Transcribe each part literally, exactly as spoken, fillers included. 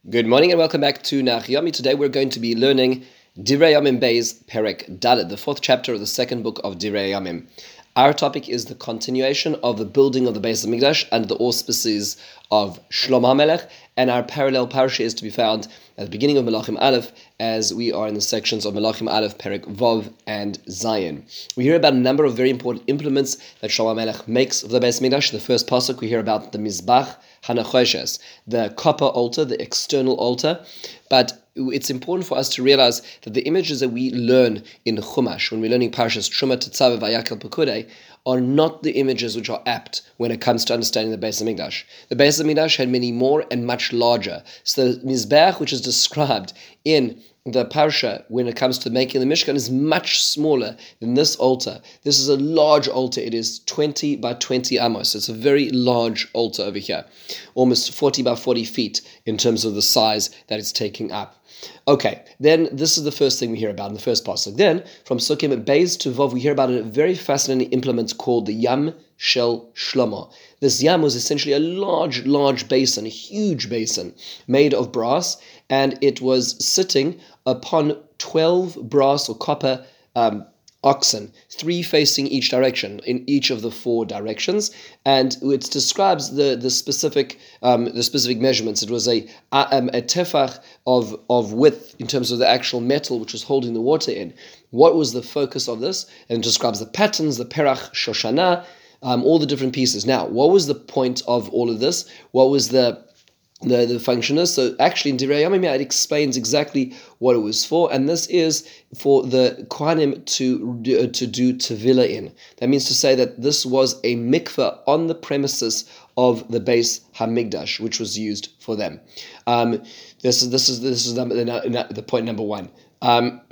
Good morning and welcome back to Nach Yomi. Today we're going to be learning Divrei Yamim Beis Perek Daled, the fourth chapter of the second book of Divrei Yamim. Our topic is the continuation of the building of the Beis Hamikdash under the auspices of Shlomo HaMelech, and our parallel parasha is to be found at the beginning of Melachim Aleph, as we are in the sections of Melachim Aleph, Perek Vov, and Zion. We hear about a number of very important implements that Shlomo HaMelech makes of the Beis Hamikdash. The first pasuk we hear about the Mizbach Hanachoshes, the copper altar, the external altar, but it's important for us to realize that the images that we learn in Chumash, when we're learning Parashas Truma, Tetzaveh, Vayakhel, Pekudei, are not the images which are apt when it comes to understanding the Beis Hamikdash. The Beis Hamikdash had many more and much larger. So the Mizbeach, which is described in the Parsha when it comes to making the Mishkan, is much smaller than this altar. This is a large altar. It is twenty by twenty amos. So it's a very large altar over here, almost forty by forty feet in terms of the size that it's taking up. Okay, then this is the first thing we hear about in the first pasuk. Then, from Sukkim Beis to Vov, we hear about a very fascinating implement called the Yam Shel Shlomo. This Yam was essentially a large, large basin, a huge basin, made of brass, and it was sitting upon twelve brass or copper um, oxen, three facing each direction, in each of the four directions, and it describes the the specific um, the specific measurements. It was a um, a tefach of of width in terms of the actual metal which was holding the water in. What was the focus of this? And it describes the patterns, the perach, shoshana, um, all the different pieces. Now, what was the point of all of this? What was the The, the function is, so actually in Divrei Yamim it explains exactly what it was for, and this is for the Kohanim to, uh, to do Tevilah in. That means to say that this was a mikveh on the premises of the Beis Hamikdash, which was used for them. Um, this is this is this is number, the, the point number one. Um,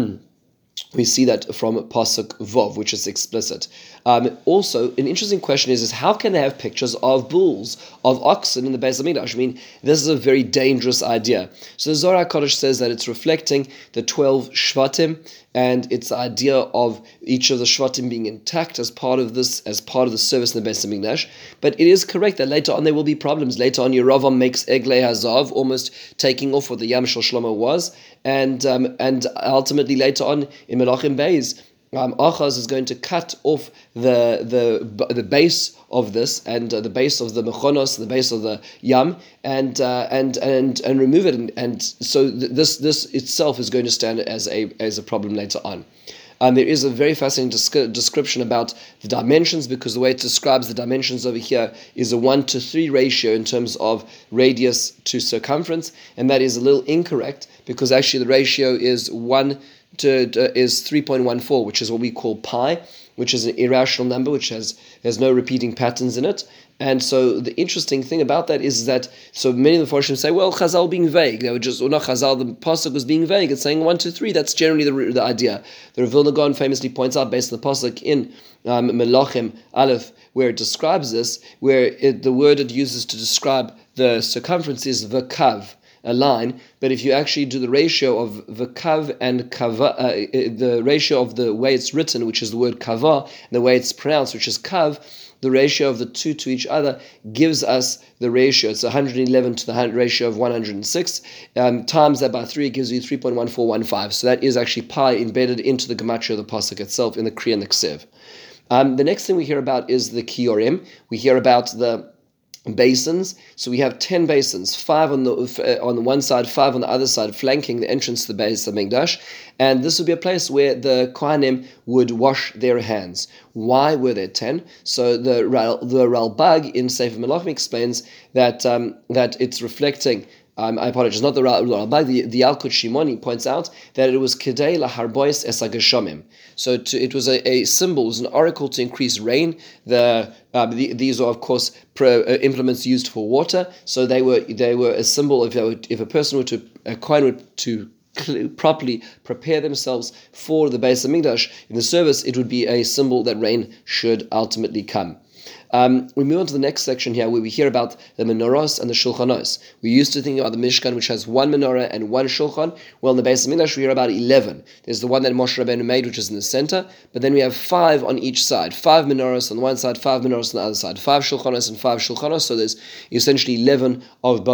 We see that from Pasuk Vov, which is explicit. Um, also, an interesting question is, is how can they have pictures of bulls, of oxen in the Beis Hamikdash? I mean, this is a very dangerous idea. So the Zohar HaKadosh says that it's reflecting the twelve Shvatim, and it's the idea of each of the Shvatim being intact as part of this, as part of the service in the Beis Hamikdash. But it is correct that later on there will be problems. Later on, Yeravam makes Eglei Hazav, almost taking off what the Yam Shel Shlomo was, and um, and ultimately later on in Melachim Beis, um, Achaz is going to cut off the the the base of this, and uh, the base of the mechonos, the base of the yam, and uh, and and and remove it, and, and so th- this this itself is going to stand as a as a problem later on. Um, there is a very fascinating disc- description about the dimensions, because the way it describes the dimensions over here is a one to three ratio in terms of radius to circumference, and that is a little incorrect, because actually the ratio is one to, to is three point one four, which is what we call pi, which is an irrational number which has has no repeating patterns in it. And so the interesting thing about that is that, so many of the Farshim say, well, Chazal being vague. They were just, or not Chazal, the Pasuk was being vague. It's saying one, two, three. That's generally the, the idea. The Rav Vilna Gaon famously points out, based on the Pasuk in um, Melachim Aleph, where it describes this, where it, the word it uses to describe the circumference is v'kav, a line, but if you actually do the ratio of v'kav and kava, uh, the ratio of the way it's written, which is the word kava, and the way it's pronounced, which is kav, the ratio of the two to each other gives us the ratio. It's one hundred eleven to the ratio of one hundred six. Um, times that by three, it gives you three point one four one five. So that is actually pi embedded into the gematria of the pasuk itself in the Kriya and the Ksiv. Um, the next thing we hear about is the Kiorim. We hear about the basins. So we have ten basins, five on the uh, on the one side, five on the other side, flanking the entrance to the Beis Hamikdash. And this would be a place where the Kohanim would wash their hands. Why were there ten? So the the Ralbag in Sefer Melachim explains that um, that it's reflecting. Um, I apologize, not the Ralbag, the, the Yalkut Shimoni points out that it was Kedei laharbois es hageshamim. So to, it was a, a symbol, it was an oracle to increase rain. The, uh, the These are, of course, pro, uh, implements used for water. So they were they were a symbol of, if a person were to, a Kohen were to properly prepare themselves for the Beis Hamikdash in the service, it would be a symbol that rain should ultimately come. Um, we move on to the next section here, where we hear about the menorahs and the shulchanos. We used to think about the Mishkan, which has one menorah and one shulchan. Well, in the Beis Hamikdash, we hear about eleven. There's the one that Moshe Rabbeinu made, which is in the center, but then we have five on each side. Five menorahs on one side, five menorahs on the other side. Five shulchanos and five shulchanos, so there's essentially eleven of both.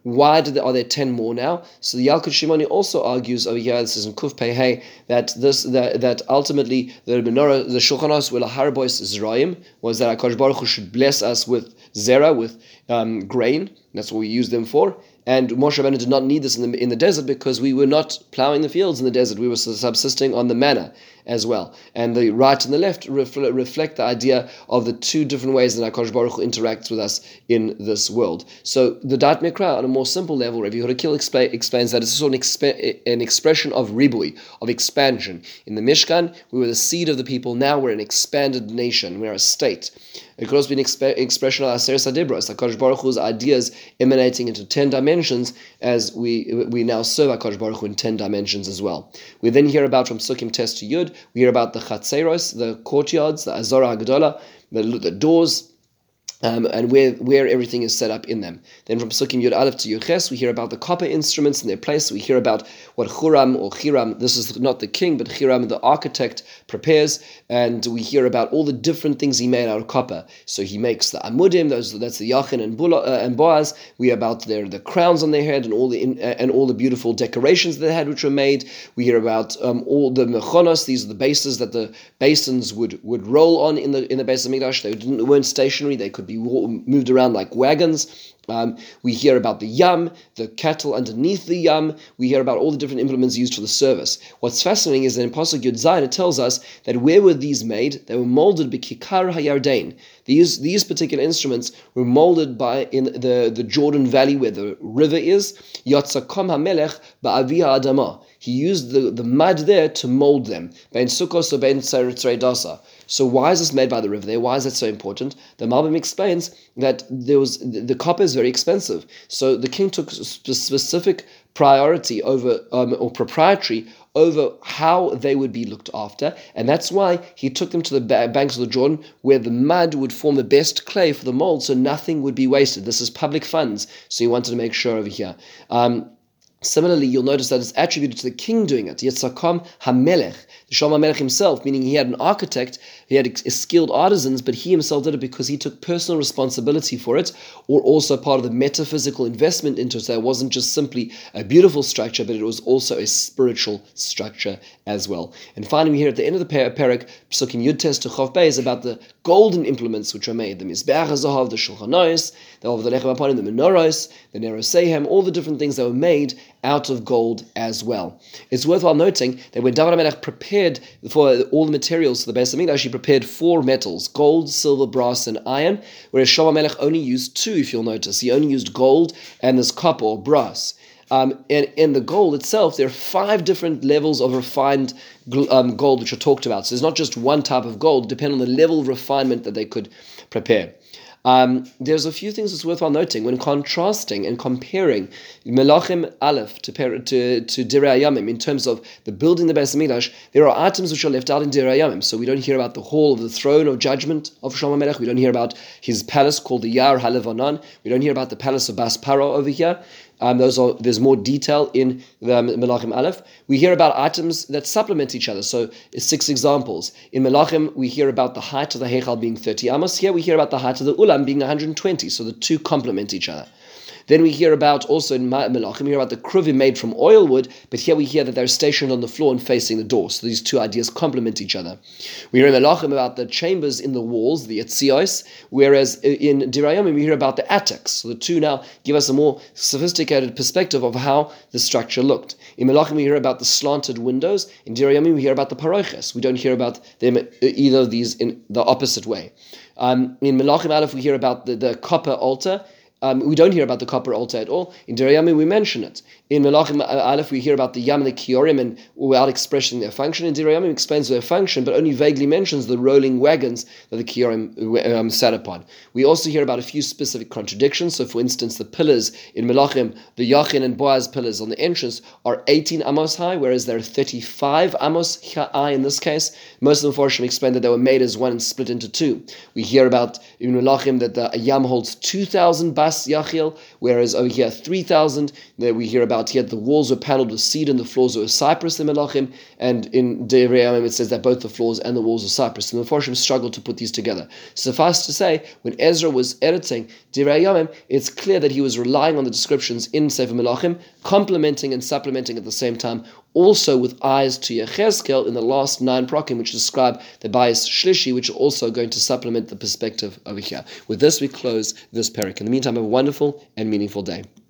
Why do there, are there ten more now? So the Yalkut Shimoni also argues over here, this is in Kuf Pei Hey, that this that, that ultimately the menorah, the Shulchan Aruch were Laharbois Zraim, was that HaKadosh Baruch Hu should bless us with zera, with um, grain. That's what we use them for. And Moshe Rabbeinu did not need this in the in the desert because we were not plowing the fields in the desert. We were subsisting on the manna as well. And the right and the left refl- reflect the idea of the two different ways that HaKadosh Baruch Hu interacts with us in this world. So the Dat Mikra, on a more simple level, Rabbi Yehuda Kil expla- explains that it's also an, exp- an expression of ribui, of expansion. In the Mishkan, we were the seed of the people. Now we're an expanded nation. We're a state. It could also be an exp- expression of Aseret Adibros, HaKadosh Baruch Hu's ideas emanating into ten dimensions, as we we now serve HaKadosh Baruch Hu in ten dimensions as well. We then hear about from Sukkim Tes to Yud, we hear about the Chatzeros, the courtyards, the Azora HaGadola, the, the doors, Um, and where where everything is set up in them. Then from Sukkim Yud Aleph to Yud Ches, we hear about the copper instruments in their place. We hear about what Huram or Hiram, this is not the king, but Hiram, the architect, prepares, and we hear about all the different things he made out of copper. So he makes the amudim, those that's the Yachin and, Bula, uh, and Boaz. We hear about their the crowns on their head and all the in, uh, and all the beautiful decorations they had, which were made. We hear about um, all the mechonos. These are the bases that the basins would, would roll on in the in the Beis Hamikdash. They didn't weren't stationary. They could be moved around like wagons. Um, we hear about the yam, the cattle underneath the yam. We hear about all the different implements used for the service. What's fascinating is that in Pasuk Yud Zayin it tells us that where were these made? They were molded by Kikar HaYarden. These these particular instruments were molded by in the, the Jordan Valley where the river is. Yatzakom HaMelech Ba'avi HaAdamah. He used the, the mud there to mold them. Bein Sukkos or Bein Tzarei Dasa. So why is this made by the river there? Why is that so important? The Malbim explains that there was the copper is very expensive. So the king took specific priority over um, or proprietary over how they would be looked after, and that's why he took them to the banks of the Jordan where the mud would form the best clay for the mold, so nothing would be wasted. This is public funds, so he wanted to make sure over here. Um, Similarly, you'll notice that it's attributed to the king doing it. Yitzchakam HaMelech, the Shalom HaMelech himself, meaning he had an architect, he had skilled artisans, but he himself did it because he took personal responsibility for it, or also part of the metaphysical investment into it. So it wasn't just simply a beautiful structure, but it was also a spiritual structure as well. And finally, we hear at the end of the parak, Psukim Yud Tes to Chav Beis, about the golden implements which were made, the Mizbeach HaZahav, the Shulchan Aruch, the Of the Lechem HaPanim, the Menorahs, the Ner Sehem, all the different things that were made out of gold as well. It's worthwhile noting that when David HaMelech prepared for all the materials for the Beis Hamikdash, he prepared four metals: gold, silver, brass, and iron, whereas Shlomo HaMelech only used two, if you'll notice. He only used gold and this copper or brass. Um, and in the gold itself, there are five different levels of refined um, gold which are talked about. So there's not just one type of gold, depending on the level of refinement that they could prepare. Um, there's a few things that's worthwhile noting when contrasting and comparing Melachim Aleph to to, to Direi Yamim in terms of the building the Beis Hamikdash. There are items which are left out in Direi Yamim. So we don't hear about the hall of the throne of judgment of Shlomo HaMelech. We don't hear about his palace called the Yar HaLevanon. We don't hear about the palace of Bas Paro over here. Um, those are there's more detail in the Melachim Aleph. We hear about items that supplement each other. So six examples. In Melachim, we hear about the height of the Heichal being thirty amos. Here we hear about the height of the Ulam being one hundred twenty. So the two complement each other. Then we hear about, also in Melachim, we hear about the kruvim made from oil wood, but here we hear that they're stationed on the floor and facing the door. So these two ideas complement each other. We hear in Melachim about the chambers in the walls, the etzios, whereas in Direi Yamim we hear about the attics. So the two now give us a more sophisticated perspective of how the structure looked. In Melachim we hear about the slanted windows. In Direi Yamim we hear about the paroches. We don't hear about them either of these in the opposite way. Um, in Melachim Aleph we hear about the, the copper altar. Um, we don't hear about the copper altar at all. In Direi Yamim we mention it. In Melachim Aleph we hear about the Yam and the Kiorim, and without expressing their function. In Direi Yamim explains their function, but only vaguely mentions the rolling wagons that the Kiorim um, sat upon. We also hear about a few specific contradictions. So for instance, the pillars in Melachim, the Yachin and Boaz pillars on the entrance are eighteen amos high, whereas there are thirty-five amos high in this case. Most of the Mepharshim explain that they were made as one and split into two. We hear about in Melachim that the Yam holds two thousand bas Sefas Yachiel, whereas over here three thousand, there we hear about here the walls were paneled with cedar and the floors were cypress in Melachim, and in Divrei Yamim it says that both the floors and the walls were cypress. And the Mefarshim struggled to put these together. Suffice to say, when Ezra was editing Divrei Yamim, it's clear that he was relying on the descriptions in Sefer Melachim, complementing and supplementing at the same time, also with eyes to Yechezkel in the last nine prokim, which describe the bias shlishi, which are also going to supplement the perspective over here. With this, we close this parak. In the meantime, have a wonderful and meaningful day.